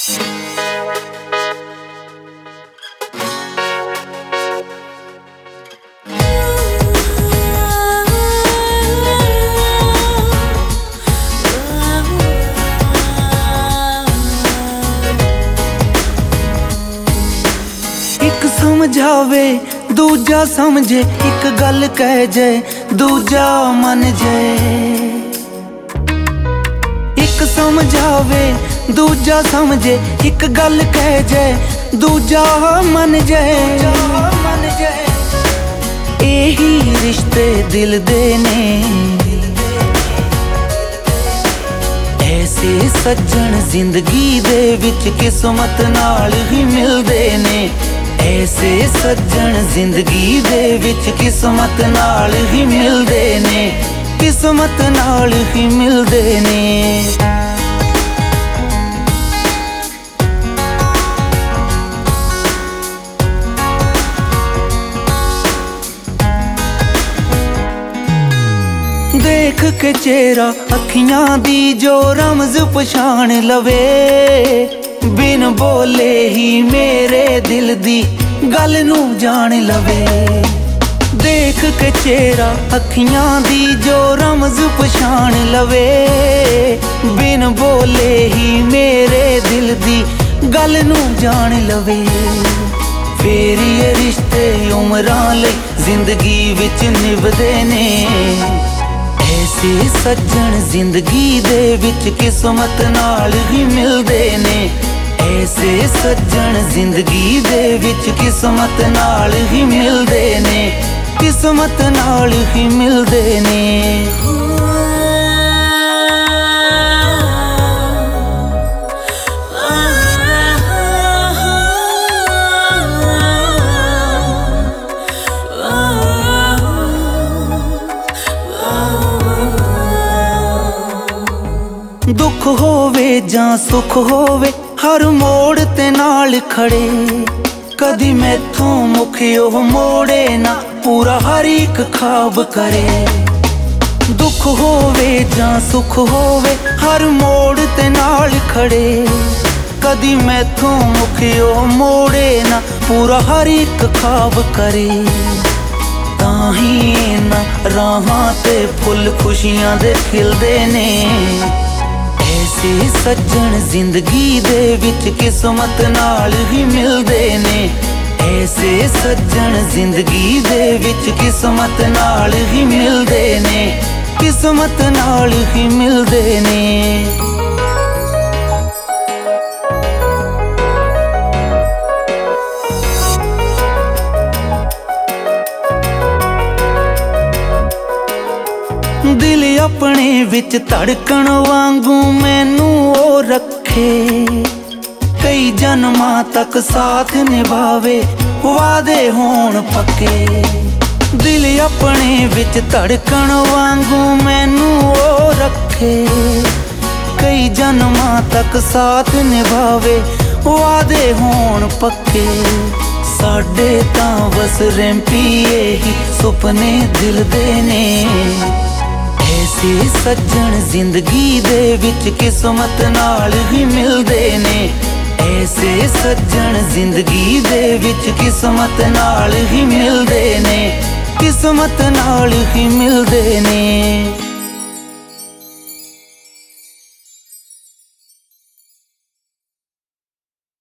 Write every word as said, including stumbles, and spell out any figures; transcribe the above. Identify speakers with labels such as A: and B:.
A: समझावे दूजा समझे, एक गल कह जाए दूजा मन जाए। एक समझावे दूजा समझे, एक गल कह जाए दूजा मन जाए। यही रिश्ते दिल दे ने, ऐसे सज्जन जिंदगी दे विच किस्मत नाल ही मिलदे ने। ऐसे सज्जन जिंदगी दे विच किस्मत नाल ही मिलदे ने, किस्मत नाल ही मिलदे ने। देख के चेहरा अखियां दी जो रमज पछाण लवे, बिन बोले ही मेरे दिल दी गल नू जान लवे। देख के चेहरा अखियां दी जो रमज पछाण लवे, बिन बोले ही मेरे दिल दी गल नू जान लवे। फेर ये रिश्ते उमरां लई जिंदगी विच निभदे ने। ऐसे सज्जन जिंदगी दे विच किस्मत नाल ही मिलदे ने। ऐसे सज्जन जिंदगी दे विच किस्मत नाल ही मिलदे ने, किस्मत नाल ही मिलदे ने। दुख होवे जां सुख होवे, हर मोड़ ते नाल खड़े। कदी मैथों मुख ओह मोड़े ना, पूरा हर एक ख्वाब करे। दुख होवे जां सुख होवे, हर मोड़ ते नाल खड़े। कदी मैथों मुख ओह मोड़े ना, पूरा हर एक ख्वाब करे। ताही ना राहां ते फुल खुशियां दे खिलदे ने। ऐसे सज्जन जिंदगी दे विच किस्मत नाल ही मिलदे ने। ऐसे सज्जन जिंदगी दे विच किस्मत नाल ही मिलदे ने, किस्मत नाल ही मिलदे ने। दिल अपने विच धड़कन वांगू मैनू ओ रखे। कई जन्मां तक साथ निभावे, वादे होण पक्के। दिल अपने विच धड़कन वांगू मैनू ओ रखे। कई जन्मां तक साथ निभावे, वादे होण पक्के। साडे तां बस रैंपी यही सुपने दिल दे ने। ऐसे सज्जन जिंदगी दे विच किस्मत नाल ही मिलदे ने। ऐसे सज्जन जिंदगी दे विच किस्मत नाल ही मिलदे ने, किस्मत नाल ही मिलदे ने।